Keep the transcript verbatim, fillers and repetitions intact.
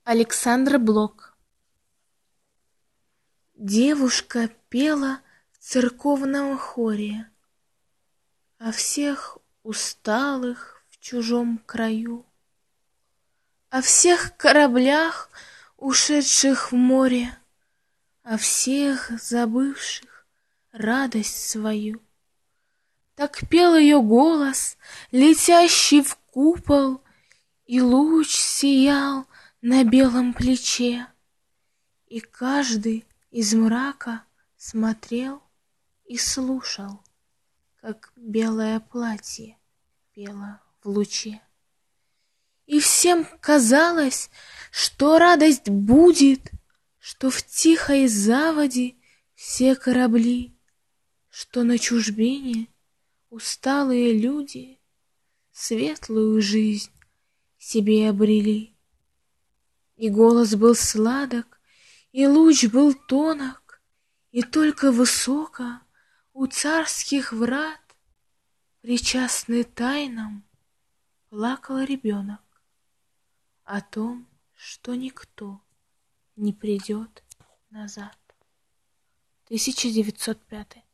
Александра Блок. Девушка пела в церковном хоре о всех усталых в чужом краю, о всех кораблях, ушедших в море, о всех забывших радость свою. Так пел ее голос, летящий в купол, и луч сиял на белом плече, и каждый из мрака смотрел и слушал, как белое платье пело в луче. И всем казалось, что радость будет, что в тихой заводе все корабли, что на чужбине усталые люди светлую жизнь себе обрели. И голос был сладок, и луч был тонок, и только высоко у царских врат, причастный тайнам, плакал ребенок о том, что никто не придет назад. тысяча девятьсот пятый.